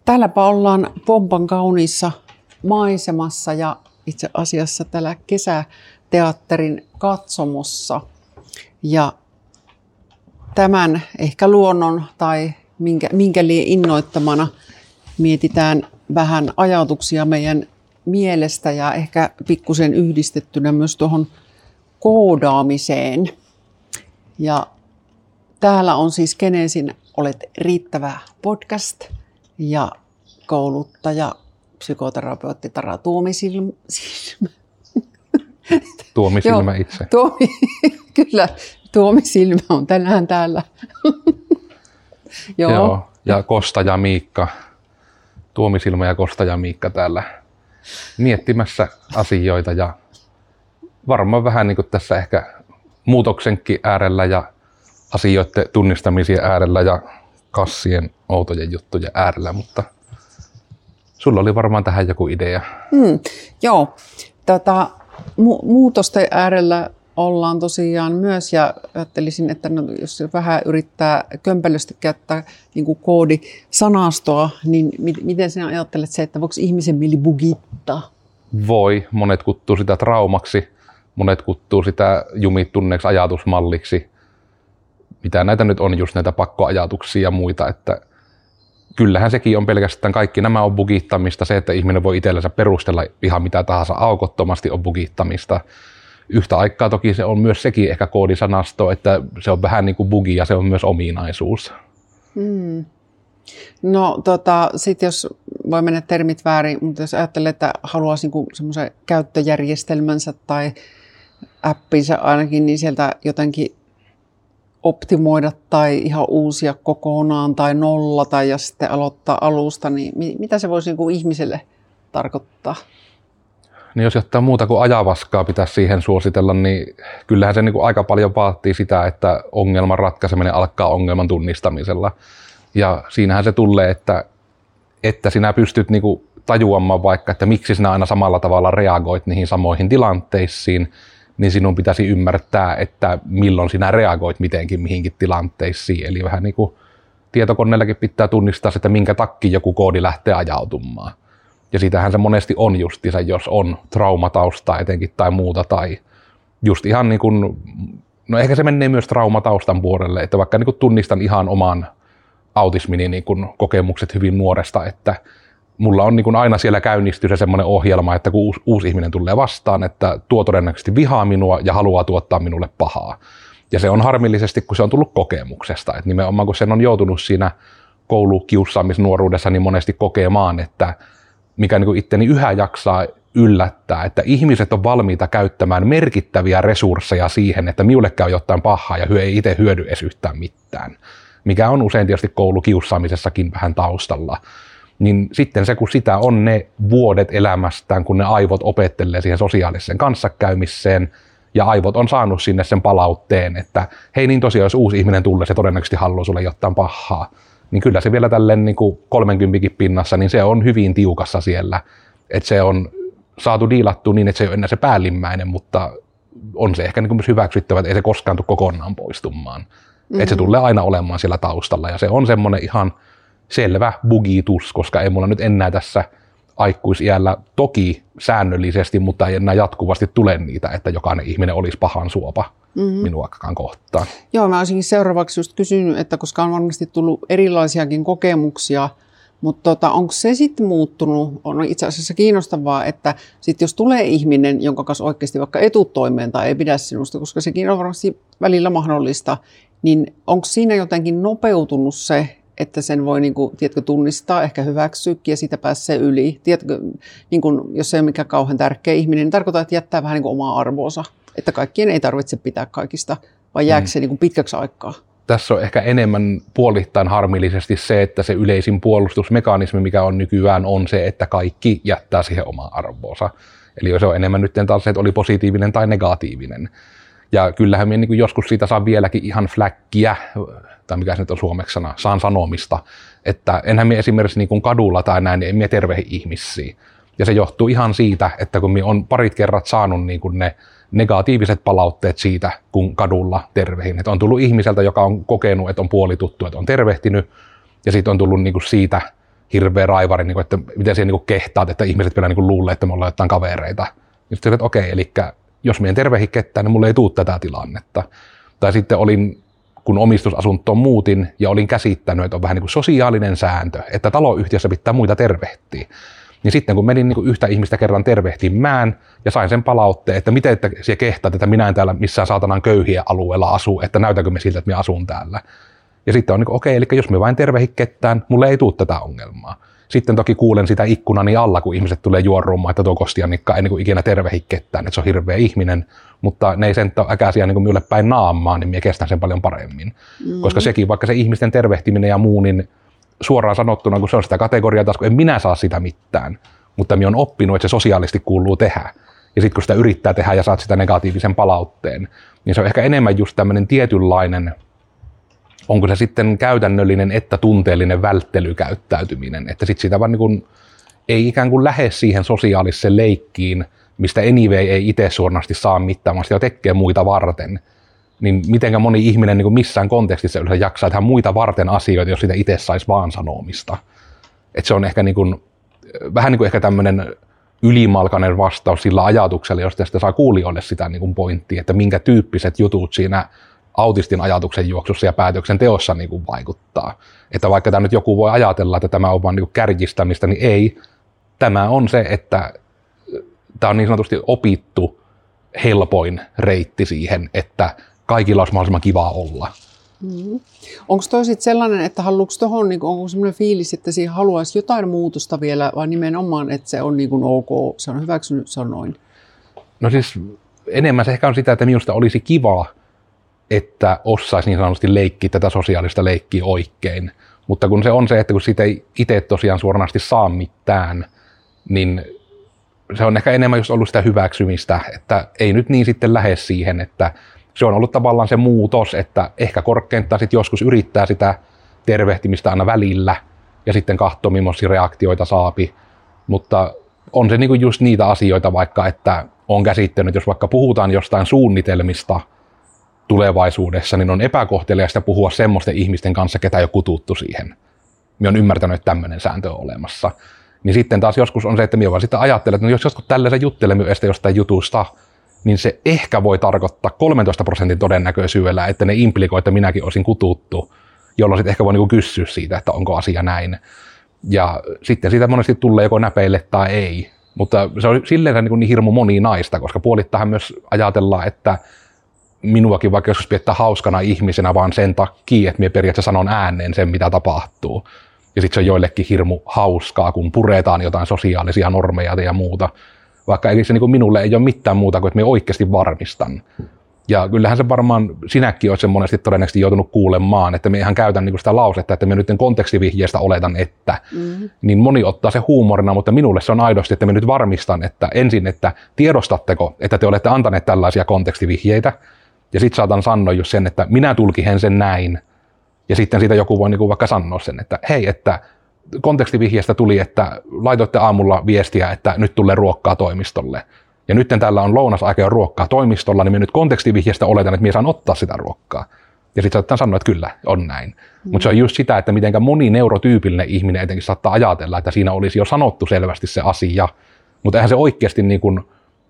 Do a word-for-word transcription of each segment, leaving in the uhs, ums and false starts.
Täälläpä ollaan Pompan kauniissa maisemassa ja itse asiassa täällä kesäteatterin katsomossa. Ja tämän ehkä luonnon tai minkä, minkä lie innoittamana mietitään vähän ajatuksia meidän mielestä ja ehkä pikkusen yhdistettynä myös tuohon koodaamiseen. Ja täällä on siis Genesin Olet riittävä podcast ja kouluttaja, psykoterapeutti Tara Tuomisilmä. Tuomisilmä itse. Tuomi, kyllä, Tuomisilmä on tänään täällä. Joo. Joo, ja Kosta ja Miikka. Tuomisilmä ja Kosta ja Miikka täällä miettimässä asioita ja varmaan vähän niin kuin tässä ehkä muutoksenkin äärellä ja asioiden tunnistamisien äärellä ja kassien outojen juttujen äärellä, mutta sulla oli varmaan tähän joku idea. Mm, joo, tota, mu- muutosten äärellä ollaan tosiaan myös ja ajattelisin, että no, jos vähän yrittää kömpelösti käyttää niin kuin koodisanastoa, niin mi- miten sinä ajattelet se, että voiko ihmisen mieli bugittaa? Voi, monet kuttuu sitä traumaksi, monet kuttuu sitä jumittuneeksi ajatusmalliksi. Mitä näitä nyt on, just näitä pakkoajatuksia ja muita, että kyllähän sekin on pelkästään, kaikki nämä on bugittamista, se, että ihminen voi itsellensä perustella ihan mitä tahansa aukottomasti on bugittamista. Yhtä aikaa toki se on myös sekin ehkä koodisanasto, että se on vähän niin kuin bugi ja se on myös ominaisuus. Hmm. No tota, sit jos voi mennä termit väärin, mutta jos ajattelee, että haluaisi niin semmoisen käyttöjärjestelmänsä tai appinsa ainakin, niin sieltä jotenkin optimoida tai ihan uusia kokonaan tai nollata ja sitten aloittaa alusta, niin mitä se voisi niin kuin ihmiselle tarkoittaa? Niin jos jotain muuta kuin ajavaskaa pitäisi siihen suositella, niin kyllähän se niin kuin aika paljon vaatii sitä, että ongelman ratkaiseminen alkaa ongelman tunnistamisella. Ja siinähän se tulee, että, että sinä pystyt niin kuin tajuamaan vaikka, että miksi sinä aina samalla tavalla reagoit niihin samoihin tilanteisiin, niin sinun pitäisi ymmärtää, että milloin sinä reagoit mitenkin mihinkin tilanteisiin. Eli vähän niin kuin tietokoneellakin pitää tunnistaa, että minkä takia joku koodi lähtee ajautumaan. Ja siitähän se monesti on justiinsa, jos on traumatausta etenkin tai muuta, tai just ihan niin kuin, no ehkä se menee myös traumataustan puolelle, että vaikka niin kuin tunnistan ihan oman autismini niin kuin kokemukset hyvin nuoresta, että mulla on niin kuin aina siellä käynnistyy se semmoinen ohjelma, että kun uusi, uusi ihminen tulee vastaan, että tuo todennäköisesti vihaa minua ja haluaa tuottaa minulle pahaa. Ja se on harmillisesti, kun se on tullut kokemuksesta, että nimenomaan kun sen on joutunut siinä koulukiusaamisnuoruudessa niin monesti kokemaan, että mikä niin kuin itteni yhä jaksaa yllättää, että ihmiset on valmiita käyttämään merkittäviä resursseja siihen, että minulle käy jotain pahaa ja hyö ei itse hyödy edes yhtään mitään, mikä on usein tietysti koulukiusaamisessakin vähän taustalla. Niin sitten se, kun sitä on ne vuodet elämästään, kun ne aivot opettelee siihen sosiaaliseen kanssakäymiseen, ja aivot on saanut sinne sen palautteen, että hei niin tosiaan, jos uusi ihminen tulee, se todennäköisesti haluaa sulle jotain pahaa, niin kyllä se vielä tälleen niin kuin kolmenkympinkin pinnassa, niin se on hyvin tiukassa siellä, että se on saatu diilattua niin, että se ei ole enää se päällimmäinen, mutta on se ehkä niin kuin myös hyväksyttävä, että ei se koskaan tule kokonaan poistumaan, mm-hmm. että se tulee aina olemaan siellä taustalla, ja se on semmoinen ihan selvä bugitus, koska ei mulla nyt enää tässä aikuisiällä toki säännöllisesti, mutta ei enää jatkuvasti tule niitä, että jokainen ihminen olisi pahan suopa mm-hmm. minuakaan kohtaan. Joo, mä olisinkin seuraavaksi just kysynyt, että koska on varmasti tullut erilaisiakin kokemuksia, mutta tota, onko se sitten muuttunut? On itse asiassa kiinnostavaa, että sit jos tulee ihminen, jonka kanssa oikeasti vaikka ei tule toimeen tai ei pidä sinusta, koska sekin on varmasti välillä mahdollista, niin onko siinä jotenkin nopeutunut se, että sen voi niin kuin, tiedätkö, tunnistaa, ehkä hyväksyäkin ja siitä pääsee yli. Tiedätkö, niin kuin, jos se ei ole mikään kauhean tärkeä ihminen, niin tarkoittaa, että jättää vähän niin kuin omaa arvoonsa. Että kaikkien ei tarvitse pitää kaikista, vai jääkö se mm. niin kuin pitkäksi aikaa? Tässä on ehkä enemmän puolittain harmillisesti se, että se yleisin puolustusmekanismi, mikä on nykyään, on se, että kaikki jättää siihen omaa arvoonsa. Eli se on enemmän nyt taas se, että oli positiivinen tai negatiivinen. Ja kyllähän minä niin joskus siitä saan vieläkin ihan fläkkiä, tai mikä se nyt on suomeksi sana, saan sanomista, että enhän minä esimerkiksi niin kuin kadulla tai näin, niin en minä tervehi ihmisiä. Ja se johtuu ihan siitä, että kun minä olen parit kerrat saanut niin kuin ne negatiiviset palautteet siitä, kun kadulla tervehin. Että on tullut ihmiseltä, joka on kokenut, että on puolituttu, että on tervehtinyt, ja sitten on tullut niin kuin siitä hirveä raivari, niin kuin, että miten siihen niin kuin kehtaat, että ihmiset vielä niin kuin luulee, että me ollaan jotain kavereita. Ja sitten että okei, eli jos meidän tervehi ketään, niin mulle ei tule tätä tilannetta. Tai sitten olin, kun omistusasuntoon muutin ja olin käsittänyt, että on vähän niin kuin sosiaalinen sääntö, että taloyhtiössä pitää muita tervehtiä. Niin sitten kun menin niin kuin yhtä ihmistä kerran tervehtimään ja sain sen palautteen, että miten että siellä kehtaat, että minä en täällä missään saatanan köyhien alueella asu, että näytänkö me siltä, että minä asun täällä. Ja sitten on niin kuin, okei, eli jos me vain tervehi ketään, mulle ei tule tätä ongelmaa. Sitten toki kuulen sitä ikkunani alla, kun ihmiset tulee juorumaan, että tuo Kostianikka ei niin kuin ikinä tervehi ketään, että se on hirveä ihminen, mutta ne ei sen ole äkäisiä niin kuin minulle päin naamaan, niin minä kestän sen paljon paremmin. Mm. Koska sekin, vaikka se ihmisten tervehtiminen ja muu, niin suoraan sanottuna, kun se on sitä kategoriaa taas, kun en minä saa sitä mitään, mutta minä olen oppinut, että se sosiaalisesti kuuluu tehdä. Ja sitten kun sitä yrittää tehdä ja saat sitä negatiivisen palautteen, niin se on ehkä enemmän just tämmöinen tietynlainen, onko se sitten käytännöllinen että tunteellinen välttelykäyttäytyminen, että sitten sitä vaan niin kuin ei ikään kuin lähde siihen sosiaaliseen leikkiin, mistä anyway ei itse suorasti saa mitään, vaan sitä tekee muita varten. Niin mitenkä moni ihminen niin kuin missään kontekstissa yleensä jaksaa tehdä muita varten asioita, jos sitä itse saisi vaan sanomista. Että se on ehkä niin kuin, vähän niin kuin ehkä tämmöinen ylimalkainen vastaus sillä ajatuksella, jos tästä saa kuulijoille sitä niin kuin pointtia, että minkä tyyppiset jutut siinä autistin ajatuksen juoksussa ja päätöksenteossa niin kuin vaikuttaa. Että vaikka tämä nyt joku voi ajatella, että tämä on vain niin kuin kärjistämistä, niin ei. Tämä on se, että tämä on niin sanotusti opittu helpoin reitti siihen, että kaikilla olisi mahdollisimman kiva olla. Mm-hmm. Onko toi sitten sellainen, että haluatko tuohon, niin onko sellainen fiilis, että siihen haluaisi jotain muutosta vielä, vai nimenomaan, että se on niin kuin ok, se on hyväksynyt, se on noin? No siis enemmän se ehkä on sitä, että minusta olisi kiva, että osaisi niin sanotusti leikkiä tätä sosiaalista leikkiä oikein. Mutta kun se on se, että kun siitä ei itse tosiaan suoranaisesti saa mitään, niin se on ehkä enemmän just ollut sitä hyväksymistä, että ei nyt niin sitten lähde siihen, että se on ollut tavallaan se muutos, että ehkä korkeintaan sitten joskus yrittää sitä tervehtimistä aina välillä ja sitten katsoo, millaisia reaktioita saapi. Mutta on se niinku just niitä asioita vaikka, että on käsittänyt, jos vaikka puhutaan jostain suunnitelmista tulevaisuudessa, niin on epäkohteliasta puhua semmoisten ihmisten kanssa, ketä ei ole kututtu siihen. Minä olen ymmärtänyt, että tämmöinen sääntö on olemassa. Niin sitten taas joskus on se, että minä vaan sitten ajattelen, että no jos joskus tällaisen juttelemme jostain jutusta, niin se ehkä voi tarkoittaa kolmentoista prosentin todennäköisyydellä, että ne implikoi, että minäkin olisin kututtu, jolloin sitten ehkä voi niinku kysyä siitä, että onko asia näin. Ja sitten siitä monesti tulee joko näpeille tai ei. Mutta se on silleen niin, niin hirmu moninaista, koska puolittahan myös ajatellaan, että minuakin vaikka joskus pidetään hauskana ihmisenä vaan sen takia, että minä periaatteessa sanon ääneen sen, mitä tapahtuu. Ja sitten se on joillekin hirmu hauskaa, kun puretaan jotain sosiaalisia normeja ja muuta. Vaikka se niin kuin minulle ei ole mitään muuta kuin, että minä oikeasti varmistan. Ja kyllähän se varmaan sinäkin olet sen monesti todennäköisesti joutunut kuulemaan, että minä ihan käytän niin kuin sitä lausetta, että minä nyt kontekstivihjeestä oletan, että. Mm. Niin moni ottaa se huumorina, mutta minulle se on aidosti, että minä nyt varmistan, että ensin, että tiedostatteko, että te olette antaneet tällaisia kontekstivihjeitä. Ja sitten saatan sanoa just sen, että minä tulkihen sen näin. Ja sitten siitä joku voi niin kuin vaikka sanoa sen, että hei, että kontekstivihjeestä tuli, että laitoitte aamulla viestiä, että nyt tulee ruokkaa toimistolle. Ja nyt täällä on lounasaika jo ruokkaa toimistolla, niin minä nyt kontekstivihjeestä oletan, että minä saan ottaa sitä ruokkaa. Ja sitten saattaa sanoa, että kyllä, on näin. Mm. Mutta se on just sitä, että miten moni neurotyypillinen ihminen etenkin saattaa ajatella, että siinä olisi jo sanottu selvästi se asia. Mutta eihän se oikeasti, niin kuin,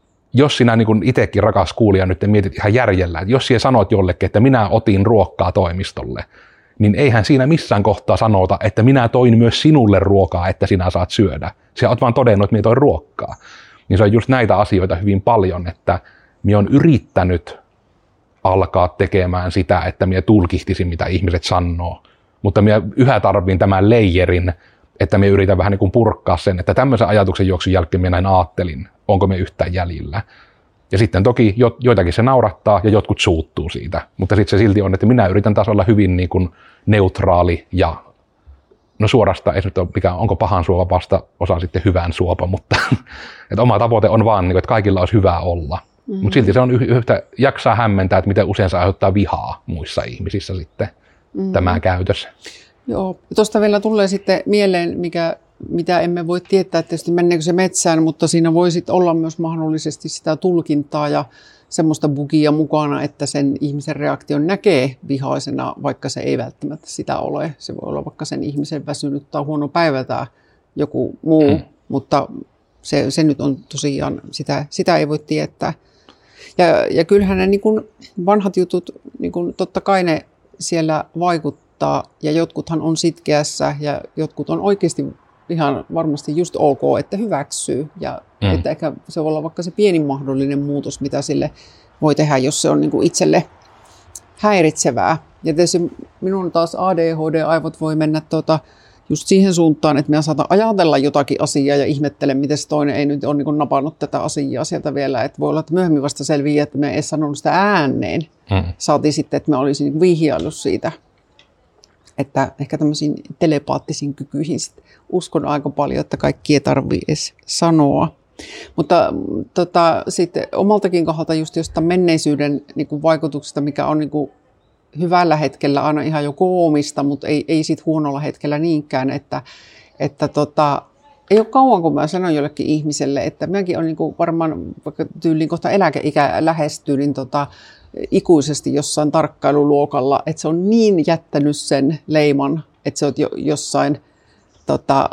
jos sinä niin kuin itsekin rakas kuulija nyt mietit ihan järjellä, että jos sinä sanot jollekin, että minä otin ruokkaa toimistolle, niin eihän siinä missään kohtaa sanota, että minä toin myös sinulle ruokaa, että sinä saat syödä. Sinä olet vaan todennut, että minä toin ruokaa. Niin se on just näitä asioita hyvin paljon, että minä olen yrittänyt alkaa tekemään sitä, että minä tulkihtisin, mitä ihmiset sanoo. Mutta minä yhä tarvitsen tämän leijerin, että minä yritän vähän niin kuin purkaa sen, että tämmöisen ajatuksen juoksun jälkeen minä näin aattelin, onko me yhtään jäljellä. Ja sitten toki jo, joitakin se naurattaa ja jotkut suuttuu siitä, mutta sitten se silti on, että minä yritän taas olla hyvin niin kuin neutraali ja no suorastaan ei nyt ole mikä, onko pahan suopa vasta osa sitten hyvän suopa, mutta että oma tavoite on vaan, että kaikilla olisi hyvä olla. Mm-hmm. Mutta silti se on yhtä, jaksaa hämmentää, että miten usein se aiheuttaa vihaa muissa ihmisissä sitten mm-hmm. tämä käytös. Joo, tuosta vielä tulee sitten mieleen, mikä, mitä emme voi tietää, että tietysti menneekö se metsään, mutta siinä voi sitten olla myös mahdollisesti sitä tulkintaa ja semmoista bugia mukana, että sen ihmisen reaktion näkee vihaisena, vaikka se ei välttämättä sitä ole. Se voi olla vaikka sen ihmisen väsynyt tai huono päivä tai joku muu, mm. mutta se, se nyt on tosiaan, sitä, sitä ei voi tietää. Ja, ja kyllähän ne niin kuin vanhat jutut, niin kuin totta kai ne siellä vaikuttaa, ja jotkuthan on sitkeässä, ja jotkut on oikeasti ihan varmasti just ok, että hyväksyy. Ja mm. että ehkä se voi olla vaikka se pienin mahdollinen muutos, mitä sille voi tehdä, jos se on niin kuin itselle häiritsevää. Ja tietysti minun taas A D H D-aivot voi mennä tuota, just siihen suuntaan, että minä saatan ajatella jotakin asiaa ja ihmettelen, miten se toinen ei nyt ole niin kuin napannut tätä asiaa sieltä vielä. Että voi olla, että myöhemmin vasta selviää, että minä en sanonut sitä ääneen. Mm. Saatiin sitten, että minä olisin niin vihjaillut siitä. Että ehkä tämmöisiin telepaattisiin kykyihin uskon aika paljon, että kaikki ei tarvitse edes sanoa. Mutta tota, sitten omaltakin kohdalta just jostain menneisyyden niin kuin vaikutuksesta, mikä on niin kuin hyvällä hetkellä aina ihan jo koomista, mutta ei, ei sit huonolla hetkellä niinkään, että, että tota, ei ole kauan, kun mä sanon jollekin ihmiselle, että minäkin olen niin kuin varmaan, vaikka tyyliin kohta eläkeikä lähestyy, niin tota, ikuisesti jossain tarkkailuluokalla, että se on niin jättänyt sen leiman, että se on jo, jossain tota,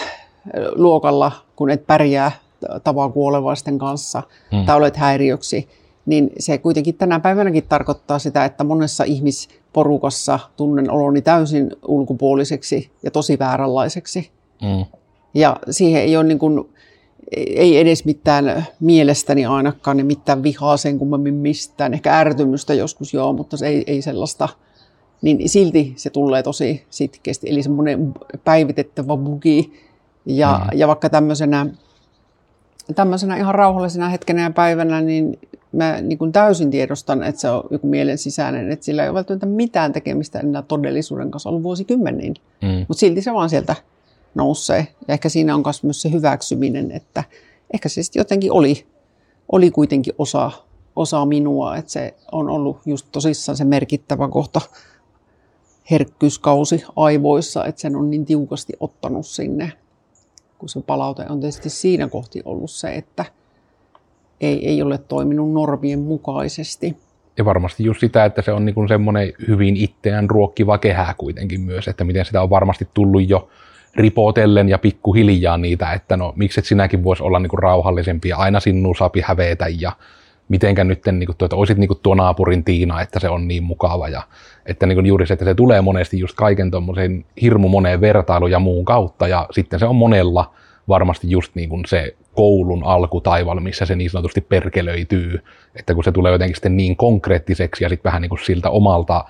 luokalla, kun et pärjää tavakuolevaisten kanssa hmm. tai olet häiriöksi, niin se kuitenkin tänä päivänäkin tarkoittaa sitä, että monessa ihmisporukassa tunnen oloni täysin ulkopuoliseksi ja tosi vääränlaiseksi. Hmm. Ja siihen ei ole niin kuin, ei edes mitään mielestäni ainakaan, niin mitään vihaa sen kummemmin mistään. Ehkä ärtymystä joskus joo, mutta se ei, ei sellaista. Niin silti se tulee tosi sitkeästi. Eli semmoinen päivitettävä bugi. Ja, mm. ja vaikka tämmöisenä, tämmöisenä ihan rauhallisena hetkenä ja päivänä, niin mä niin kuin täysin tiedostan, että se on joku mielen sisäinen. Että sillä ei ole välttämättä mitään tekemistä enää todellisuuden kanssa ollut vuosikymmeniin. Mm. Mutta silti se vaan sieltä nousee. Ja ehkä siinä on myös se hyväksyminen, että ehkä se sitten jotenkin oli, oli kuitenkin osa, osa minua, että se on ollut just tosissaan se merkittävä kohta herkkyyskausi aivoissa, että sen on niin tiukasti ottanut sinne, kun se palaute on tietysti siinä kohti ollut se, että ei, ei ole toiminut normien mukaisesti. Ja varmasti just sitä, että se on niin kuin semmoinen hyvin itseään ruokkiva kehä kuitenkin myös, että miten sitä on varmasti tullut jo ripotellen ja pikkuhiljaa niitä, että no mikset sinäkin voisi olla niinku rauhallisempi ja aina sinua saapi hävetä ja mitenkä nyt niinku tuo, että olisit niinku tuo naapurin Tiina, että se on niin mukava ja että niinku juuri se, että se tulee monesti just kaiken tuommoisen hirmu moneen vertailun ja muun kautta ja sitten se on monella varmasti just niinku se koulun alkutaival, missä se niin sanotusti perkelöityy, että kun se tulee jotenkin sitten niin konkreettiseksi ja sitten vähän niinku siltä omalta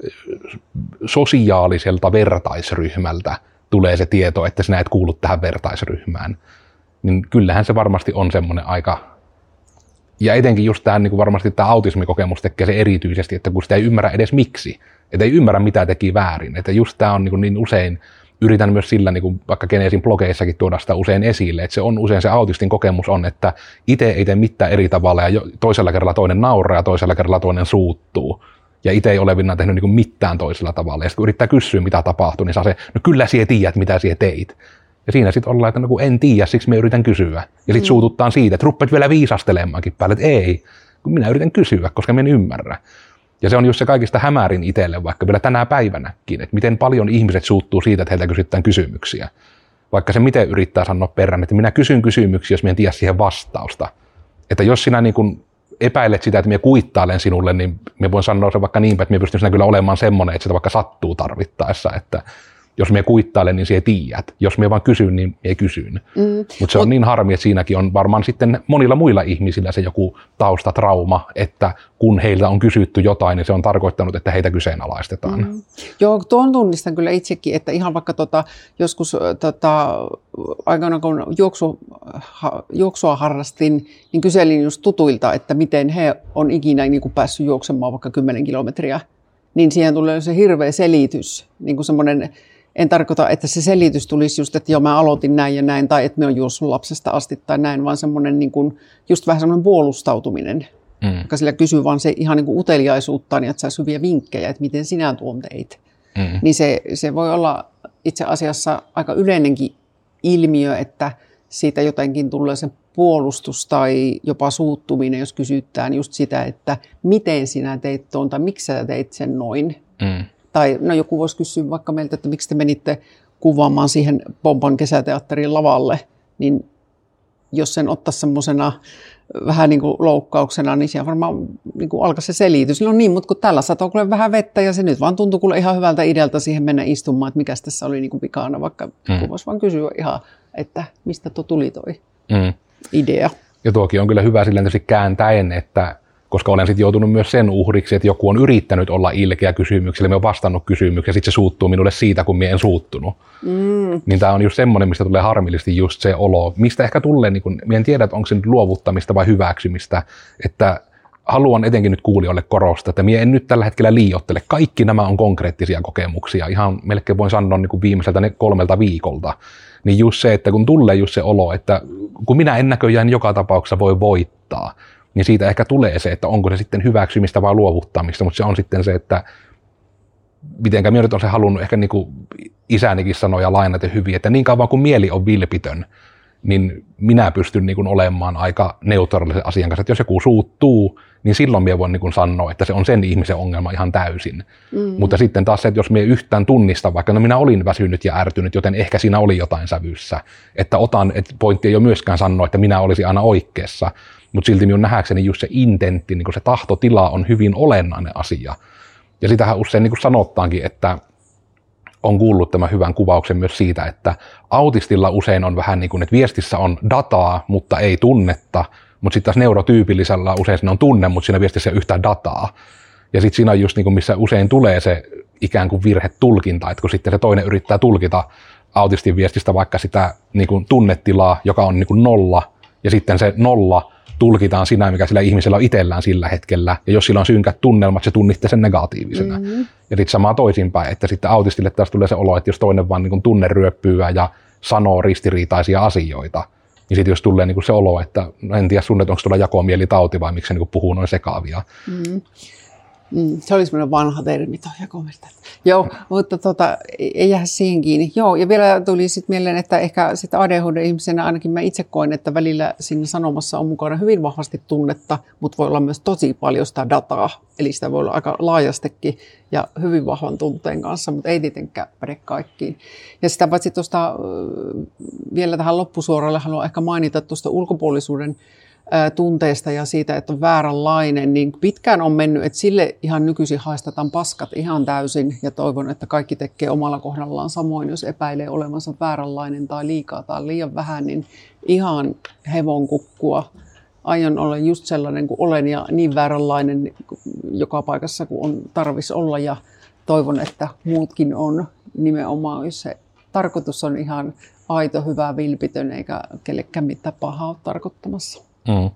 sosiaaliselta vertaisryhmältä tulee se tieto, että sinä et kuulu tähän vertaisryhmään, niin kyllähän se varmasti on semmoinen aika, ja etenkin just tämä niin varmasti tämä autismikokemus tekee se erityisesti, että kun sitä ei ymmärrä edes miksi, että ei ymmärrä mitä teki väärin, että just tämä on niin, niin usein, yritän myös sillä, niin kuin vaikka Geneesin blogeissakin tuoda sitä usein esille, että se on usein se autistin kokemus on, että itse ei tee mitään eri tavalla ja toisella kerralla toinen nauraa ja toisella kerralla toinen suuttuu. Ja itse ei olevinaan tehnyt niin mitään toisella tavalla. Ja sitten kun yrittää kysyä, mitä tapahtui, niin saa se, no kyllä sinä tiedät, mitä sinä teit. Ja siinä sitten ollaan, että no kun en tiedä, siksi me yritän kysyä. Ja sitten mm. suututtaan siitä, että ruppeat vielä viisastelemaankin päälle, että ei, kun minä yritän kysyä, koska minä en ymmärrä. Ja se on just se kaikista hämärin itselle, vaikka vielä tänä päivänäkin, että miten paljon ihmiset suuttuu siitä, että heiltä kysytään kysymyksiä. Vaikka se miten yrittää sanoa perään, että minä kysyn kysymyksiä, jos minä en tiedä siihen vastausta. Että jos sinä niin kuin epäilet sitä, että minä kuittailen sinulle, niin minä voin sanoa se vaikka niinpä, että minä pystyn sinä kyllä olemaan semmoinen, että sitä vaikka sattuu tarvittaessa, että jos minä kuittailen, niin sinä tiedät. Jos minä vaan kysyn, niin minä kysyn. Mm. Mutta se on Mut... niin harmi, että siinäkin on varmaan sitten monilla muilla ihmisillä se joku taustatrauma, että kun heiltä on kysytty jotain, niin se on tarkoittanut, että heitä kyseenalaistetaan. Mm. Joo, tuon tunnistan kyllä itsekin, että ihan vaikka tota, joskus tota, aikana kun juoksu, ha, juoksua harrastin, niin kyselin just tutuilta, että miten he on ikinä niin kuin päässyt juoksemaan vaikka kymmenen kilometriä. Niin siihen tulee se hirveä selitys, niin kuin semmoinen. En tarkoita, että se selitys tulisi just, että joo, mä aloitin näin ja näin, tai että mä oon juossut lapsesta asti tai näin, vaan semmoinen niin kuin, just vähän semmoinen puolustautuminen, mm. joka sillä kysyy vaan se ihan niin kuin uteliaisuuttaan, niin että saisi hyviä vinkkejä, että miten sinä tuon teit. Mm. Niin se, se voi olla itse asiassa aika yleinenkin ilmiö, että siitä jotenkin tulee se puolustus tai jopa suuttuminen, jos kysytään just sitä, että miten sinä teit tuon tai miksi sä teit sen noin. Mm. Tai no joku voisi kysyä vaikka meiltä, että miksi te menitte kuvaamaan siihen Pompan kesäteatterin lavalle, niin jos sen ottaisi semmoisena vähän niin kuin loukkauksena, niin siellä varmaan niin kuin alkaa se selitys. No niin, mutta kun tällä satoi kuule vähän vettä ja se nyt vaan tuntui kuule ihan hyvältä idealta siihen mennä istumaan, että mikäs tässä oli niin kuin vikana, vaikka mm. voisi vaan kysyä ihan, että mistä tuo tuli toi mm. idea. Ja tuokin on kyllä hyvä silleen tietysti kääntäen, että koska olen sitten joutunut myös sen uhriksi, että joku on yrittänyt olla ilkeä kysymykselle, minä olen vastannut kysymyksiä, ja sitten se suuttuu minulle siitä, kun minä en suuttunut. Mm. Niin tämä on just semmoinen, mistä tulee harmillisesti just se olo, mistä ehkä tulee, niin kun, minä en tiedä, että onko se nyt luovuttamista vai hyväksymistä, että haluan etenkin nyt kuulijoille korostaa, että minä en nyt tällä hetkellä liioittele. Kaikki nämä on konkreettisia kokemuksia, ihan melkein voin sanoa niin kuin viimeiseltä kolmelta viikolta. Niin just se, että kun tulee just se olo, että kun minä en näköjään joka tapauksessa voi voittaa, niin siitä ehkä tulee se, että onko se sitten hyväksymistä vai luovuttamista, mutta se on sitten se, että mitenkä minä nyt on se halunnut ehkä niin kuin isänikin sanoi ja lainata hyvin, että niin kauan kuin mieli on vilpitön, niin minä pystyn niin kuin olemaan aika neutraalisen asian kanssa, että jos joku suuttuu, niin silloin minä voin niin kuin sanoa, että se on sen ihmisen ongelma ihan täysin. Mm-hmm. Mutta sitten taas se, että jos minä yhtään tunnistan, vaikka no minä olin väsynyt ja ärtynyt, joten ehkä siinä oli jotain sävyssä, että otan, että pointti ei ole myöskään sanoa, että minä olisin aina oikeassa, mutta silti minun nähdäkseni just se intentti, niin kuin se tahtotila on hyvin olennainen asia. Ja sitähän usein niin kuin sanottaankin, että on kuullut tämän hyvän kuvauksen myös siitä, että autistilla usein on vähän niin kuin, että viestissä on dataa, mutta ei tunnetta, mutta sitten taas neurotyypillisellä usein siinä on tunne, mutta siinä viestissä ei ole yhtään dataa. Ja sitten siinä on just niin kuin, missä usein tulee se ikään kuin virhetulkinta, että kun sitten se toinen yrittää tulkita autistin viestistä vaikka sitä niin kuin tunnetilaa, joka on niin kuin nolla, ja sitten se nolla tulkitaan sinä, mikä sillä ihmisellä on itsellään sillä hetkellä, ja jos sillä on synkät tunnelmat, se tunnitte sen negatiivisena. Mm-hmm. Ja sitten samaa toisinpäin, että sitten autistille taas tulee se olo, että jos toinen vaan niin kuin tunneryöppyy ja sanoo ristiriitaisia asioita, niin sitten jos tulee niin kuin se olo, että no en tiedä sun, että onko tuolla jakomielitauti vai miksi se niin kuin puhuu noin sekaavia. Mm-hmm. Mm, se oli semmoinen vanha termi tuo jakomieltä. Joo, mutta tota, ei jää siihen kiinni. Joo, ja vielä tuli sitten mieleen, että ehkä sitten A D H D-ihmisenä ainakin mä itse koen, että välillä siinä sanomassa on mukana hyvin vahvasti tunnetta, mutta voi olla myös tosi paljon sitä dataa. Eli sitä voi olla aika laajastikin ja hyvin vahvan tunteen kanssa, mutta ei tietenkään päde kaikkiin. Ja sitä paitsi tuosta vielä tähän loppusuoralle haluan ehkä mainita tuosta ulkopuolisuuden tunteesta ja siitä, että on vääränlainen, niin pitkään on mennyt, että sille ihan nykyisin haistetaan paskat ihan täysin ja toivon, että kaikki tekee omalla kohdallaan samoin, jos epäilee olevansa vääränlainen tai liikaa tai liian vähän, niin ihan hevon kukkua. Aion olla just sellainen kuin olen ja niin vääränlainen joka paikassa kuin on tarvis olla ja toivon, että muutkin on nimenomaan, jos se tarkoitus on ihan aito, hyvä, vilpitön eikä kellekään mitään pahaa ole tarkoittamassa. Mm.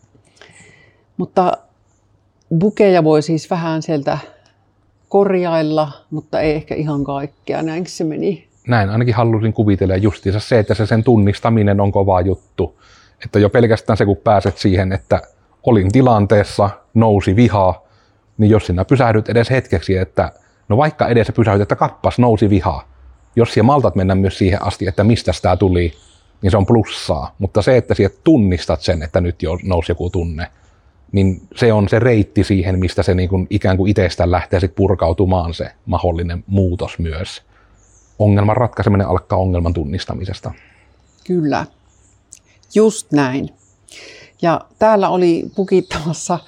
Mutta bukeja voi siis vähän sieltä korjailla, mutta ei ehkä ihan kaikkea. Näinkö se meni? Näin ainakin halusin kuvitella justiinsa se, että se sen tunnistaminen on kova juttu. Että jo pelkästään se, kun pääset siihen, että olin tilanteessa, nousi viha, niin jos sinä pysähdyt edes hetkeksi, että no vaikka edes pysähdyt, että kappas, nousi viha. Jos sinä maltat mennä myös siihen asti, että mistä tämä tuli, niin se on plussaa. Mutta se, että sinä tunnistat sen, että nyt jo nousi joku tunne, niin se on se reitti siihen, mistä se niin kuin ikään kuin itsestään lähtee sit purkautumaan se mahdollinen muutos myös. Ongelman ratkaiseminen alkaa ongelman tunnistamisesta. Kyllä, just näin. Ja täällä oli pukittamassa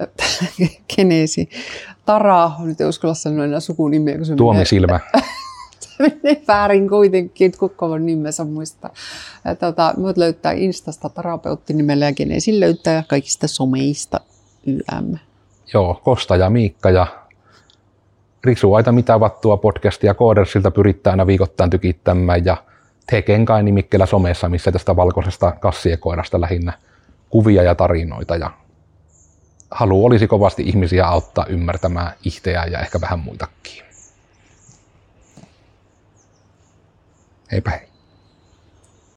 Geneesi Tara, nyt ei uskalla sanoa enää sukunimiä. Tuomisilmä. Menee väärin kuitenkin, kukkovan nimensä muista. Tota, Minut löytää Instasta terapeutti-nimellä ja Geneesin löytää kaikista someista Y M. Joo, Kosta ja Miikka ja Risuaita mitä vattua podcastia Koodersilta pyrittää aina viikoittain tykittämään ja Tekenkai nimikkeellä somessa, missä tästä valkoisesta kassiekoirasta lähinnä kuvia ja tarinoita ja halu olisi kovasti ihmisiä auttaa ymmärtämään ihteä ja ehkä vähän muitakin. Heipä hei.